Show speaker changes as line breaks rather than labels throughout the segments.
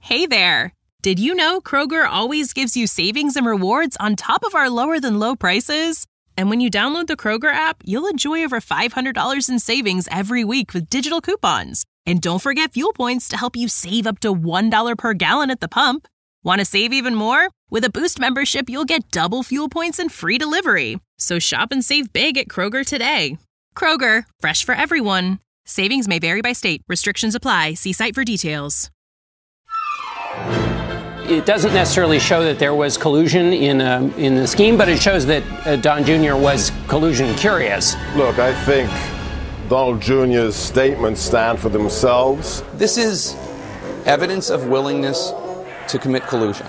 Hey there! Did you know Kroger always gives you savings and rewards on top of our lower-than-low prices? And when you download the Kroger app, you'll enjoy over $500 in savings every week with digital coupons. And don't forget fuel points to help you save up to $1 per gallon at the pump. Want to save even more? With a Boost membership, you'll get double fuel points and free delivery. So shop and save big at Kroger today. Kroger, fresh for everyone. Savings may vary by state. Restrictions apply. See site for details.
It doesn't necessarily show that there was collusion in the scheme, but it shows that Don Jr. was collusion curious.
Look, I think Donald Jr.'s statements stand for themselves.
This is evidence of willingness to commit collusion.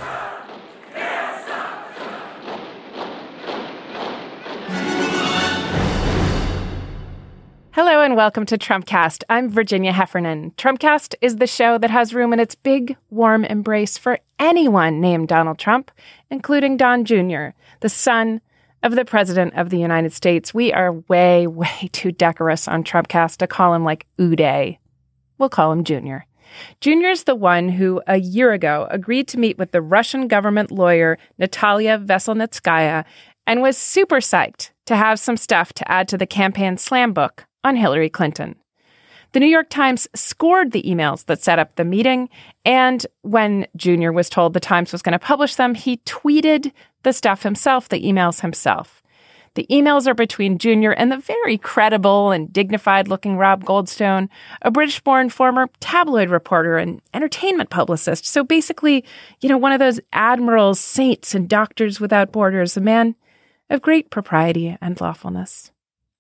Hello and welcome to Trumpcast. I'm Virginia Heffernan. Trumpcast is the show that has room in its big, warm embrace for anyone named Donald Trump, including Don Jr., the son of the President of the United States. We are way, way too decorous on Trumpcast to call him like Uday. We'll call him Jr. Jr.'s the one who, a year ago, agreed to meet with the Russian government lawyer Natalia Veselnitskaya and was super psyched to have some stuff to add to the campaign slam book on Hillary Clinton. The New York Times scored the emails that set up the meeting, and when Jr. was told the Times was going to publish them, he tweeted the stuff himself, the emails himself. The emails are between Jr. and the very credible and dignified-looking Rob Goldstone, a British-born former tabloid reporter and entertainment publicist. So basically, one of those admirals, saints, and doctors without borders, a man of great propriety and lawfulness.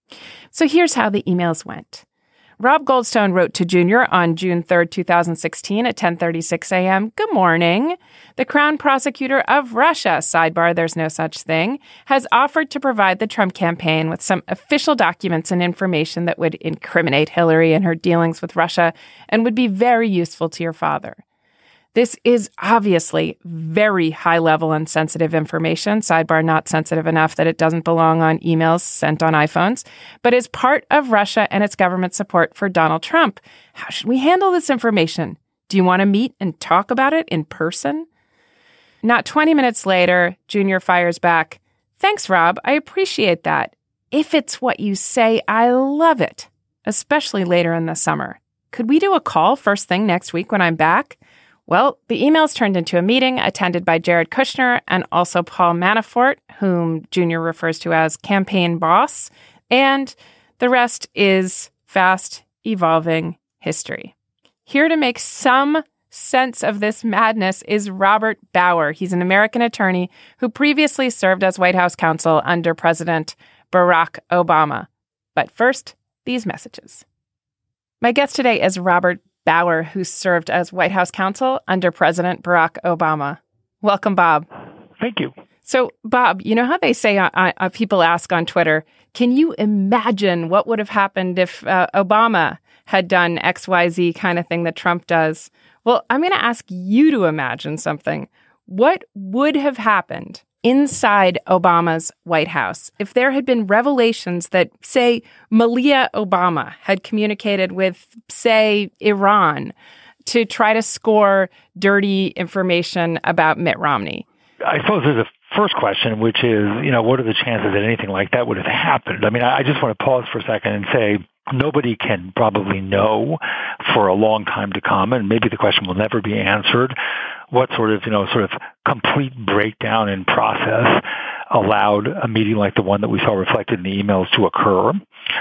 So here's how the emails went. Rob Goldstone wrote to Jr. on June 3rd, 2016 at 10:36 a.m. Good morning. The Crown Prosecutor of Russia, sidebar, there's no such thing, has offered to provide the Trump campaign with some official documents and information that would incriminate Hillary and her dealings with Russia and would be very useful to your father. This is obviously very high-level and sensitive information, sidebar not sensitive enough that it doesn't belong on emails sent on iPhones, but is part of Russia and its government support for Donald Trump. How should we handle this information? Do you want to meet and talk about it in person? Not 20 minutes later, Jr. fires back, "Thanks, Rob. I appreciate that. If it's what you say, I love it, especially later in the summer. Could we do a call first thing next week when I'm back?" Well, the emails turned into a meeting attended by Jared Kushner and also Paul Manafort, whom Jr. refers to as campaign boss, and the rest is fast evolving history. Here to make some sense of this madness is Robert Bauer. He's an American attorney who previously served as White House counsel under President Barack Obama. But first, these messages. My guest today is Robert Bauer, who served as White House counsel under President Barack Obama. Welcome, Bob.
Thank you.
So, Bob, you know how they say, people ask on Twitter, can you imagine what would have happened if Obama had done XYZ kind of thing that Trump does? Well, I'm going to ask you to imagine something. What would have happened inside Obama's White House if there had been revelations that, say, Malia Obama had communicated with, say, Iran to try to score dirty information about Mitt Romney?
I suppose there's a first question, which is, what are the chances that anything like that would have happened? I mean, I just want to pause for a second and say nobody can probably know for a long time to come, and maybe the question will never be answered, what sort of complete breakdown in process allowed a meeting like the one that we saw reflected in the emails to occur.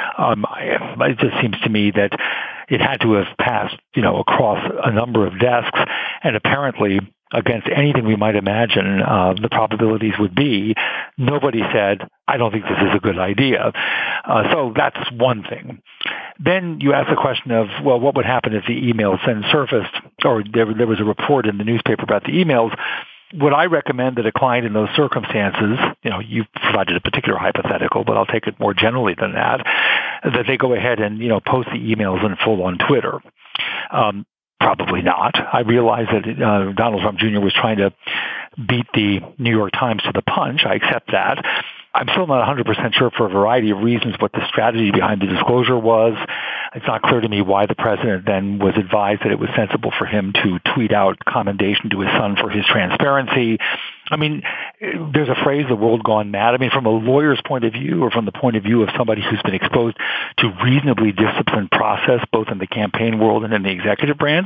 It just seems to me that it had to have passed, across a number of desks, and apparently, against anything we might imagine the probabilities would be, nobody said, I don't think this is a good idea. So that's one thing. Then you ask the question of, well, what would happen if the emails then surfaced, or there was a report in the newspaper about the emails? Would I recommend that a client in those circumstances, you've provided a particular hypothetical, but I'll take it more generally than that they go ahead and, post the emails in full on Twitter? Probably not. I realize that Donald Trump Jr. was trying to beat the New York Times to the punch. I accept that. I'm still not 100% sure for a variety of reasons what the strategy behind the disclosure was. It's not clear to me why the president then was advised that it was sensible for him to tweet out commendation to his son for his transparency. I mean, there's a phrase, the world gone mad. I mean, from a lawyer's point of view or from the point of view of somebody who's been exposed to reasonably disciplined process, both in the campaign world and in the executive branch,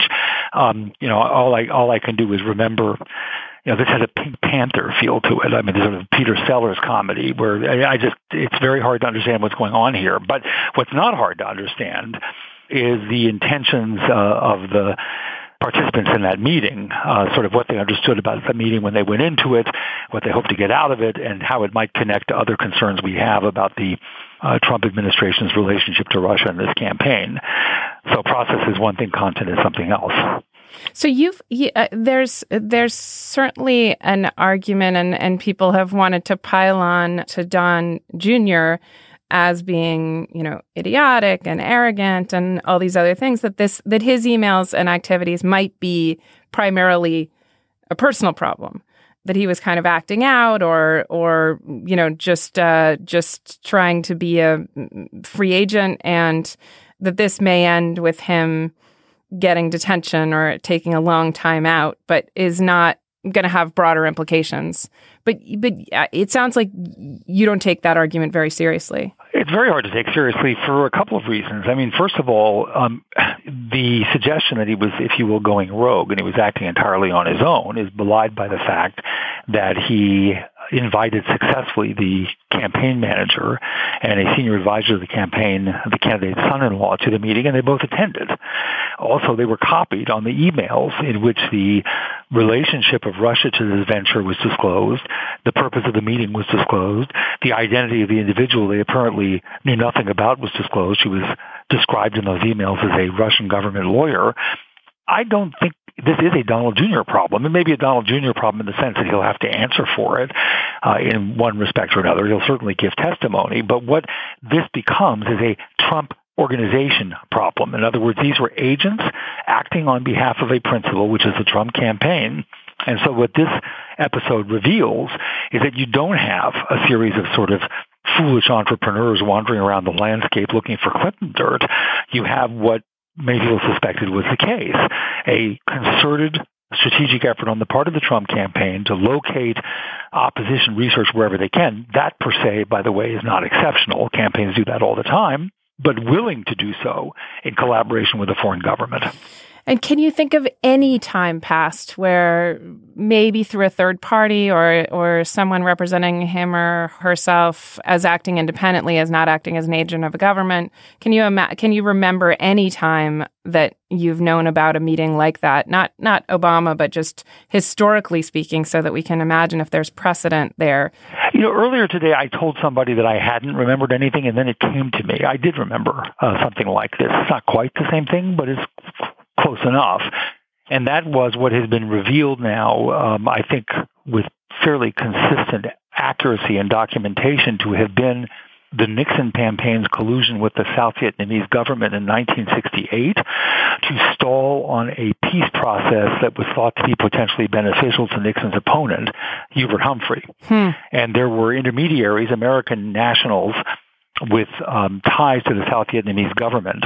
all I can do is remember, this has a Pink Panther feel to it. I mean, there's sort of Peter Sellers comedy where it's very hard to understand what's going on here. But what's not hard to understand is the intentions of the participants in that meeting, sort of what they understood about the meeting when they went into it, what they hoped to get out of it, and how it might connect to other concerns we have about the Trump administration's relationship to Russia in this campaign. So process is one thing, content is something else.
So there's certainly an argument, and people have wanted to pile on to Don Jr. as being, idiotic and arrogant and all these other things, that his emails and activities might be primarily a personal problem, that he was kind of acting out or just trying to be a free agent, and that this may end with him getting detention or taking a long time out, but is not going to have broader implications. But it sounds like you don't take that argument very seriously.
It's very hard to take seriously for a couple of reasons. I mean, first of all, the suggestion that he was, if you will, going rogue and he was acting entirely on his own is belied by the fact that he invited successfully the campaign manager and a senior advisor of the campaign, the candidate's son-in-law, to the meeting, and they both attended. Also, they were copied on the emails in which the relationship of Russia to this venture was disclosed, the purpose of the meeting was disclosed, the identity of the individual they apparently knew nothing about was disclosed. She was described in those emails as a Russian government lawyer. I don't think this is a Donald Jr. problem. It may be a Donald Jr. problem in the sense that he'll have to answer for it in one respect or another. He'll certainly give testimony. But what this becomes is a Trump organization problem. In other words, these were agents acting on behalf of a principal, which is the Trump campaign. And so what this episode reveals is that you don't have a series of sort of foolish entrepreneurs wandering around the landscape looking for Clinton dirt. You have what many people suspected was the case, a concerted strategic effort on the part of the Trump campaign to locate opposition research wherever they can. That, per se, by the way, is not exceptional. Campaigns do that all the time, but willing to do so in collaboration with a foreign government.
And can you think of any time past where maybe through a third party or someone representing him or herself as acting independently, as not acting as an agent of a government, can you remember any time that you've known about a meeting like that? Not Obama, but just historically speaking, so that we can imagine if there's precedent there.
Earlier today, I told somebody that I hadn't remembered anything, and then it came to me. I did remember something like this. It's not quite the same thing, but it's close enough. And that was what has been revealed now, I think, with fairly consistent accuracy and documentation to have been the Nixon campaign's collusion with the South Vietnamese government in 1968 to stall on a peace process that was thought to be potentially beneficial to Nixon's opponent, Hubert Humphrey. And there were intermediaries, American nationals, with ties to the South Vietnamese government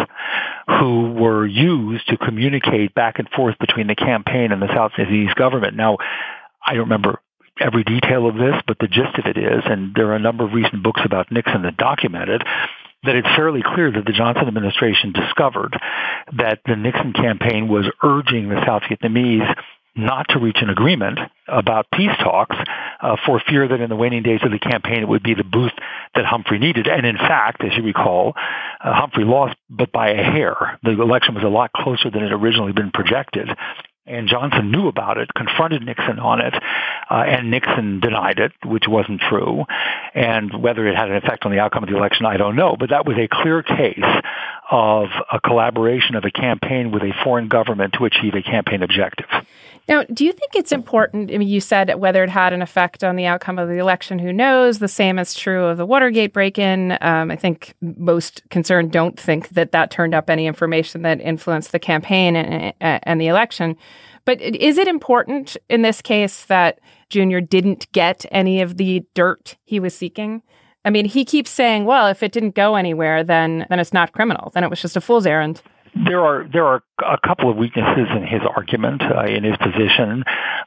who were used to communicate back and forth between the campaign and the South Vietnamese government. Now, I don't remember every detail of this, but the gist of it is, and there are a number of recent books about Nixon that document it, that it's fairly clear that the Johnson administration discovered that the Nixon campaign was urging the South Vietnamese not to reach an agreement about peace talks for fear that in the waning days of the campaign it would be the boost that Humphrey needed. And in fact, as you recall, Humphrey lost, but by a hair. The election was a lot closer than it had originally been projected. And Johnson knew about it, confronted Nixon on it, and Nixon denied it, which wasn't true. And whether it had an effect on the outcome of the election, I don't know. But that was a clear case of a collaboration of a campaign with a foreign government to achieve a campaign objective.
Now, do you think it's important? I mean, you said whether it had an effect on the outcome of the election, who knows? The same is true of the Watergate break-in. I think most concerned don't think that turned up any information that influenced the campaign and the election. But is it important in this case that Junior didn't get any of the dirt he was seeking? I mean, he keeps saying, well, if it didn't go anywhere, then it's not criminal. Then it was just a fool's errand.
There are a couple of weaknesses in his argument, in his position.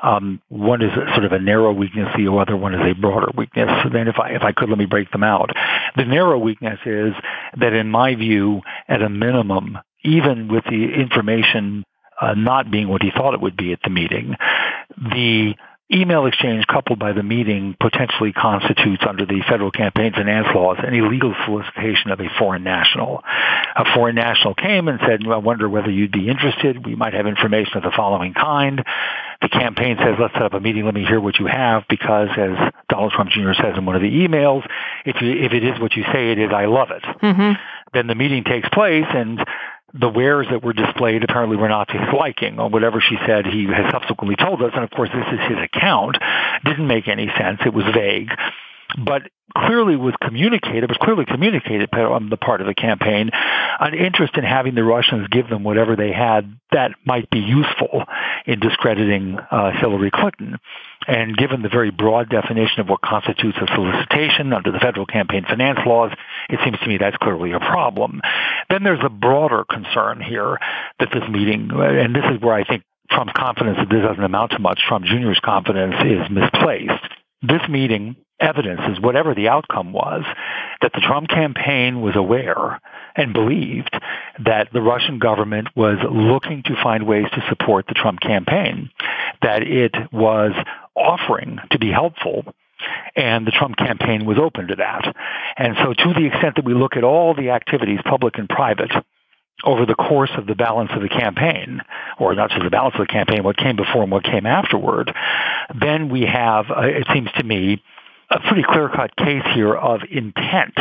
One is sort of a narrow weakness. The other one is a broader weakness. Then if I could, let me break them out. The narrow weakness is that, in my view, at a minimum, even with the information not being what he thought it would be at the meeting, the email exchange coupled by the meeting potentially constitutes, under the federal campaign finance laws, an illegal solicitation of a foreign national. A foreign national came and said, I wonder whether you'd be interested. We might have information of the following kind. The campaign says, let's set up a meeting. Let me hear what you have, because, as Donald Trump Jr. says in one of the emails, if it is what you say it is, I love it. Mm-hmm. Then the meeting takes place, and the wares that were displayed apparently were not to his liking, or whatever she said he has subsequently told us. And of course, this is his account. Didn't make any sense. It was vague, but clearly was communicated on the part of the campaign, an interest in having the Russians give them whatever they had that might be useful in discrediting Hillary Clinton. And given the very broad definition of what constitutes a solicitation under the federal campaign finance laws, it seems to me that's clearly a problem. Then there's a broader concern here that this meeting, and this is where I think Trump's confidence that this doesn't amount to much, Trump Jr.'s confidence, is misplaced. This meeting evidences, whatever the outcome was, that the Trump campaign was aware and believed that the Russian government was looking to find ways to support the Trump campaign, that it was offering to be helpful, and the Trump campaign was open to that. And so to the extent that we look at all the activities, public and private, over the course of the balance of the campaign, or not just the balance of the campaign, what came before and what came afterward, then we have, it seems to me, a pretty clear-cut case here of intent,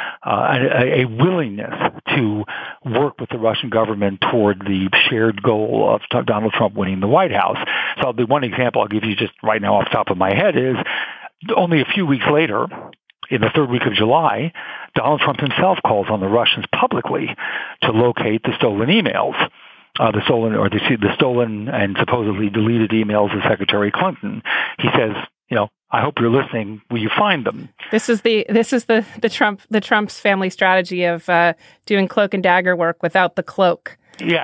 a willingness to work with the Russian government toward the shared goal of Donald Trump winning the White House. So the one example I'll give you just right now off the top of my head is only a few weeks later, in the third week of July, Donald Trump himself calls on the Russians publicly to locate the stolen emails. The stolen and supposedly deleted emails of Secretary Clinton. He says, I hope you're listening. Will you find them? This is
the Trump's family strategy of doing cloak and dagger work without the cloak.
Yeah,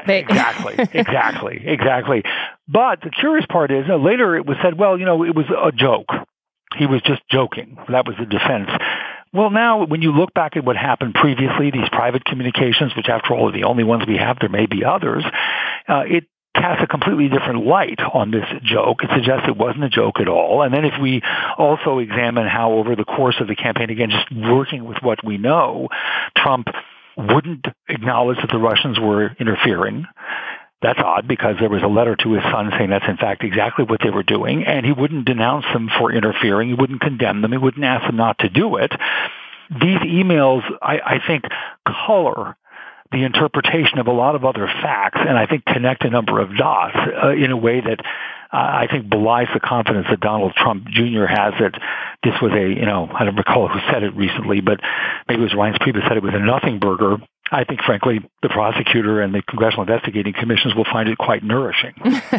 exactly. But the curious part is later it was said, well, it was a joke. He was just joking. That was the defense. Well, now, when you look back at what happened previously, these private communications, which after all are the only ones we have, there may be others, it casts a completely different light on this joke. It suggests it wasn't a joke at all. And then if we also examine how over the course of the campaign, again, just working with what we know, Trump wouldn't acknowledge that the Russians were interfering. That's odd, because there was a letter to his son saying that's in fact exactly what they were doing, and he wouldn't denounce them for interfering. He wouldn't condemn them. He wouldn't ask them not to do it. These emails, I think, color the interpretation of a lot of other facts, and I think connect a number of dots in a way that I think belies the confidence that Donald Trump Jr. has that this was I don't recall who said it recently, but maybe it was Reince Priebus said it was a nothing burger. I think, frankly, the prosecutor and the Congressional Investigating Commissions will find it quite nourishing.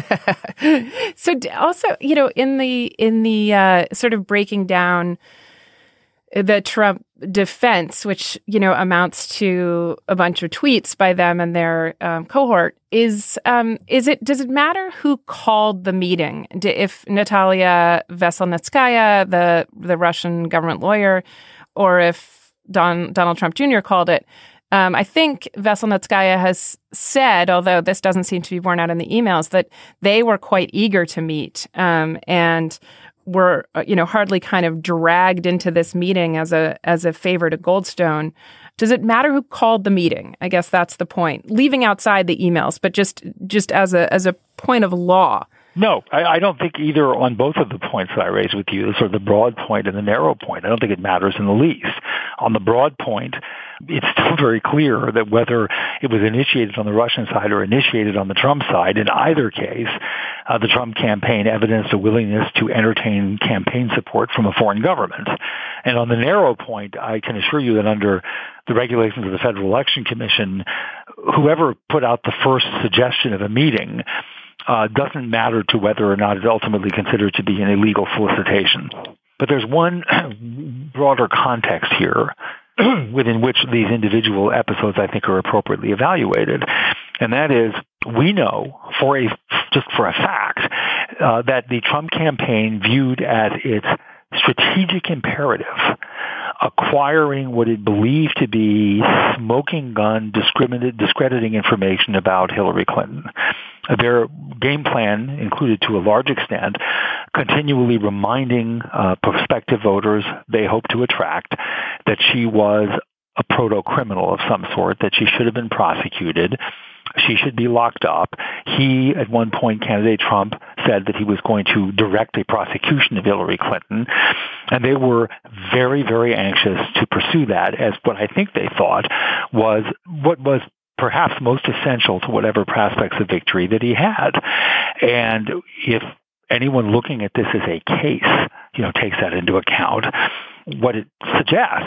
So also, in the sort of breaking down the Trump defense, which, amounts to a bunch of tweets by them and their cohort, does it matter who called the meeting? If Natalia Veselnitskaya, the Russian government lawyer, or if Donald Trump Jr. called it? I think Veselnitskaya has said, although this doesn't seem to be borne out in the emails, that they were quite eager to meet and were, hardly kind of dragged into this meeting as a favor to Goldstone. Does it matter who called the meeting? I guess that's the point. Leaving outside the emails, but just as a point of law.
No, I don't think either on both of the points that I raised with you, sort of the broad point and the narrow point. I don't think it matters in the least. On the broad point, it's still very clear that whether it was initiated on the Russian side or initiated on the Trump side, in either case, the Trump campaign evidenced a willingness to entertain campaign support from a foreign government. And on the narrow point, I can assure you that under the regulations of the Federal Election Commission, whoever put out the first suggestion of a meeting doesn't matter to whether or not it's ultimately considered to be an illegal solicitation. But there's one broader context here within which these individual episodes, I think, are appropriately evaluated. And that is, we know just for a fact that the Trump campaign viewed as its strategic imperative acquiring what it believed to be smoking gun, discrediting information about Hillary Clinton. Their game plan included, to a large extent, continually reminding prospective voters they hope to attract that she was a proto-criminal of some sort, that she should have been prosecuted, she should be locked up. He, at one point, candidate Trump, said that he was going to direct a prosecution of Hillary Clinton. And they were very, very anxious to pursue that as what I think they thought was what was perhaps most essential to whatever prospects of victory that he had. And if anyone looking at this as a case, takes that into account, what it suggests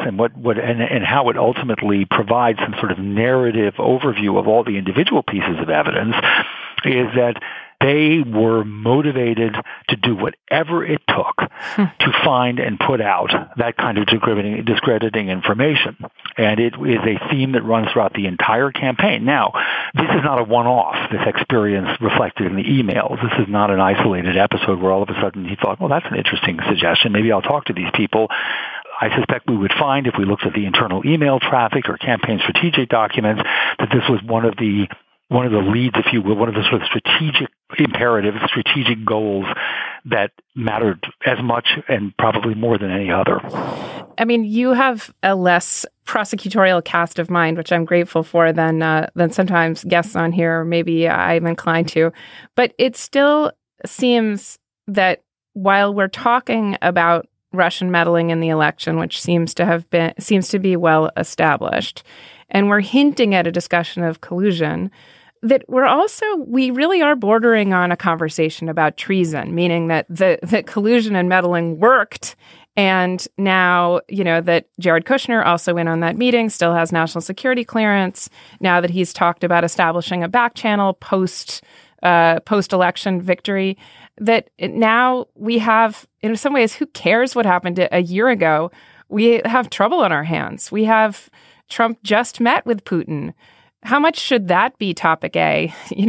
and how it ultimately provides some sort of narrative overview of all the individual pieces of evidence is that they were motivated to do whatever it took to find and put out that kind of discrediting information. And it is a theme that runs throughout the entire campaign. Now, this is not a one-off, this experience reflected in the emails. This is not an isolated episode where all of a sudden he thought, well, that's an interesting suggestion. Maybe I'll talk to these people. I suspect we would find, if we looked at the internal email traffic or campaign strategic documents, that this was one of the leads, if you will, one of the sort of strategic imperatives, strategic goals that mattered as much and probably more than any other.
I mean, you have a less prosecutorial cast of mind, which I'm grateful for, than sometimes guests on here, maybe I'm inclined to. But it still seems that while we're talking about Russian meddling in the election, which seems to be well established, and we're hinting at a discussion of collusion, that we really are bordering on a conversation about treason, meaning that that collusion and meddling worked. And now, that Jared Kushner also went on that meeting, still has national security clearance. Now that he's talked about establishing a back channel post-election victory, that now we have, in some ways, who cares what happened a year ago? We have trouble on our hands. We have Trump just met with Putin. How much should that be topic A? I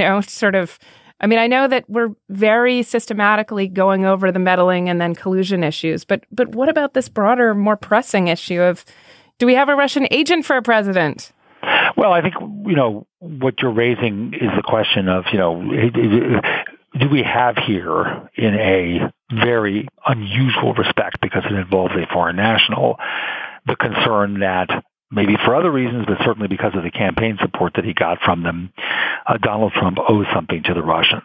know that we're very systematically going over the meddling and then collusion issues, but what about this broader, more pressing issue of, do we have a Russian agent for a president?
Well, I think, what you're raising is the question of, do we have here, in a very unusual respect because it involves a foreign national, the concern that maybe for other reasons, but certainly because of the campaign support that he got from them, Donald Trump owes something to the Russians.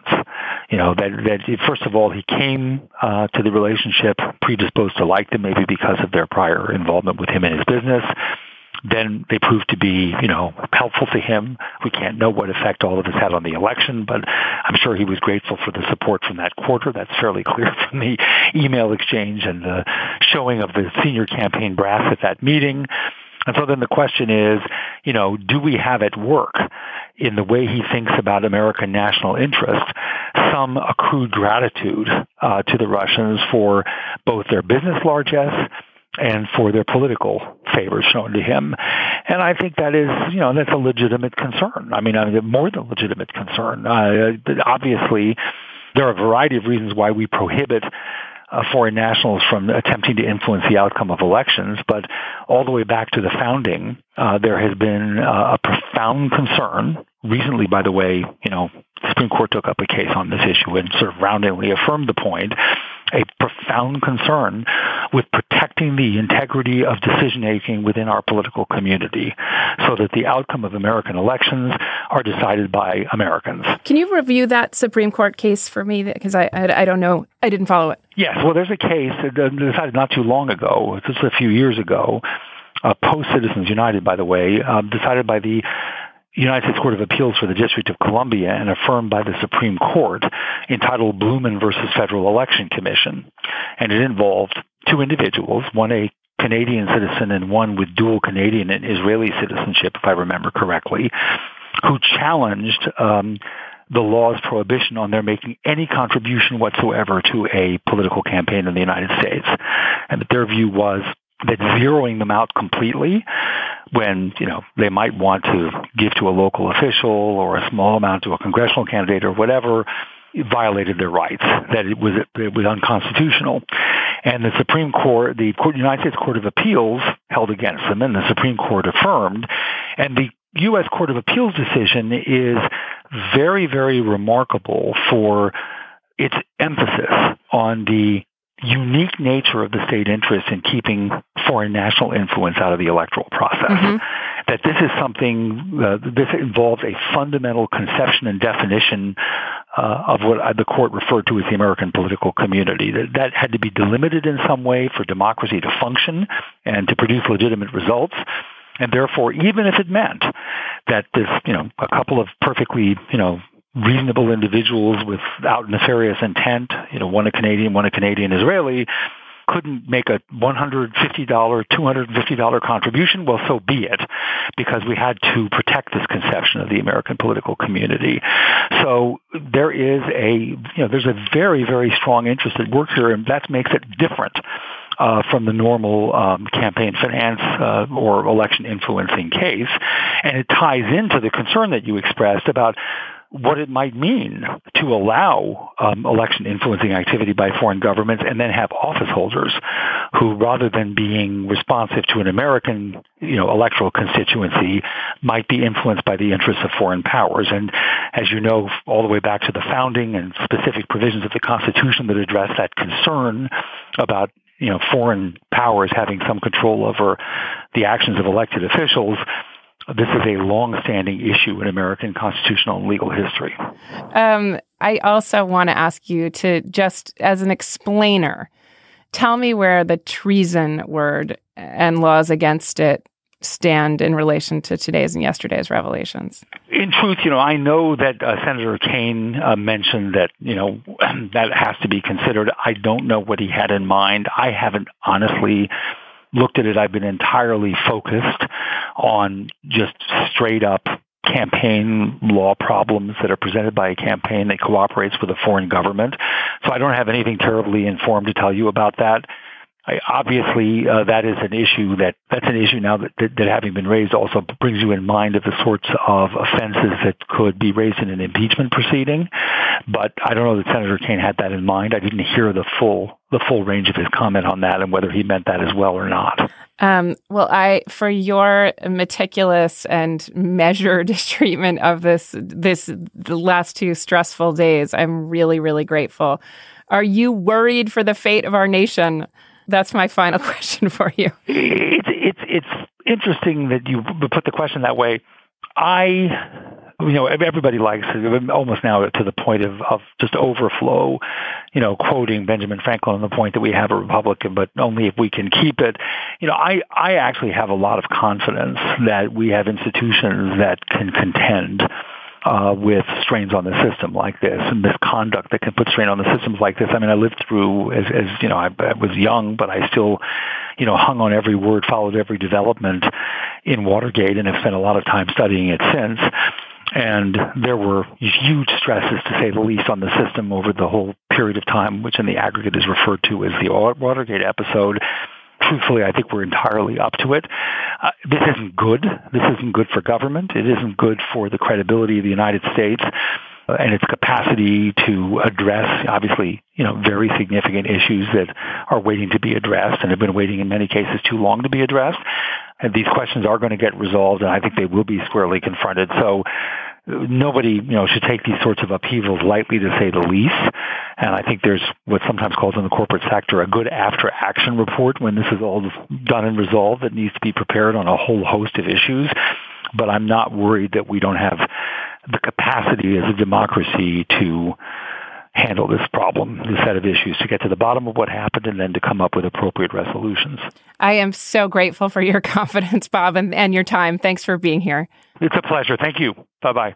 That first of all, he came to the relationship predisposed to like them, maybe because of their prior involvement with him in his business. Then they proved to be, helpful to him. We can't know what effect all of this had on the election, but I'm sure he was grateful for the support from that quarter. That's fairly clear from the email exchange and the showing of the senior campaign brass at that meeting. And so then the question is, do we have at work in the way he thinks about American national interest some accrued gratitude to the Russians for both their business largesse and for their political favors shown to him? And I think that is, that's a legitimate concern. I mean, more than legitimate concern. Obviously, there are a variety of reasons why we prohibit foreign nationals from attempting to influence the outcome of elections, but all the way back to the founding, there has been a profound concern. Recently, by the way, the Supreme Court took up a case on this issue and sort of roundly affirmed the point, a profound concern with protecting the integrity of decision-making within our political community so that the outcome of American elections are decided by Americans.
Can you review that Supreme Court case for me? Because I don't know. I didn't follow it.
Yes. Well, there's a case decided not too long ago, just a few years ago, post-Citizens United, by the way, decided by the United States Court of Appeals for the District of Columbia and affirmed by the Supreme Court, entitled Blumen versus Federal Election Commission. And it involved two individuals, one a Canadian citizen and one with dual Canadian and Israeli citizenship, if I remember correctly, who challenged the law's prohibition on their making any contribution whatsoever to a political campaign in the United States. And that their view was that zeroing them out completely when, they might want to give to a local official or a small amount to a congressional candidate or whatever violated their rights, that it was unconstitutional. And the Supreme Court, the United States Court of Appeals held against them, and the Supreme Court affirmed. And the U.S. Court of Appeals decision is very, very remarkable for its emphasis on the unique nature of the state interest in keeping foreign national influence out of the electoral process. Mm-hmm. That this is something, this involves a fundamental conception and definition of what the court referred to as the American political community. That had to be delimited in some way for democracy to function and to produce legitimate results. And therefore, even if it meant that this, a couple of perfectly, reasonable individuals without nefarious intent, one a Canadian Israeli, couldn't make a $150, $250 contribution, well, so be it, because we had to protect this conception of the American political community. So there is there's a very, very strong interest at work here, and that makes it different from the normal campaign finance or election influencing case. And it ties into the concern that you expressed about what it might mean to allow election influencing activity by foreign governments and then have office holders who, rather than being responsive to an American, electoral constituency, might be influenced by the interests of foreign powers. And as you know, all the way back to the founding and specific provisions of the Constitution that address that concern about foreign powers having some control over the actions of elected officials, this is a long-standing issue in American constitutional and legal history.
I also want to ask you to, just as an explainer, tell me where the treason word and laws against it stand in relation to today's and yesterday's revelations.
In truth, I know that Senator Kaine mentioned that, that has to be considered. I don't know what he had in mind. I haven't honestly looked at it. I've been entirely focused on just straight up campaign law problems that are presented by a campaign that cooperates with a foreign government. So I don't have anything terribly informed to tell you about that. Obviously, that is an issue that's an issue now that having been raised also brings you in mind of the sorts of offenses that could be raised in an impeachment proceeding. But I don't know that Senator Kaine had that in mind. I didn't hear the full range of his comment on that and whether he meant that as well or not.
Well, for your meticulous and measured treatment of the last two stressful days, I'm really, really grateful. Are you worried for the fate of our nation? That's my final question for you.
It's interesting that you put the question that way. Everybody likes it, almost now to the point of just overflow, quoting Benjamin Franklin on the point that we have a republic, but only if we can keep it. I actually have a lot of confidence that we have institutions that can contend with strains on the system like this and misconduct that can put strain on the systems like this. I mean, I lived through, I was young, but I still, hung on every word, followed every development in Watergate, and have spent a lot of time studying it since. And there were huge stresses, to say the least, on the system over the whole period of time, which in the aggregate is referred to as the Watergate episode. Truthfully, I think we're entirely up to it. This isn't good. This isn't good for government. It isn't good for the credibility of the United States and its capacity to address, obviously, very significant issues that are waiting to be addressed and have been waiting in many cases too long to be addressed. And these questions are going to get resolved, and I think they will be squarely confronted. So nobody, should take these sorts of upheavals lightly, to say the least. And I think there's what's sometimes called in the corporate sector a good after-action report when this is all done and resolved that needs to be prepared on a whole host of issues. But I'm not worried that we don't have the capacity as a democracy to handle this problem, this set of issues, to get to the bottom of what happened and then to come up with appropriate resolutions.
I am so grateful for your confidence, Bob, and your time. Thanks for being here.
It's a pleasure. Thank you. Bye-bye.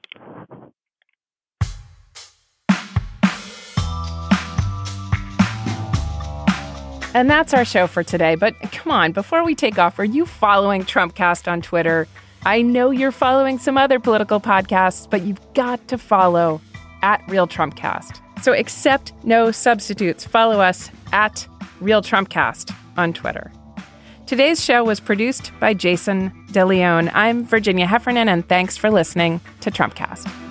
And that's our show for today. But come on, before we take off, are you following Trumpcast on Twitter? I know you're following some other political podcasts, but you've got to follow @RealTrumpcast. So accept no substitutes. Follow us @RealTrumpcast on Twitter. Today's show was produced by Jason DeLeon. I'm Virginia Heffernan, and thanks for listening to Trumpcast.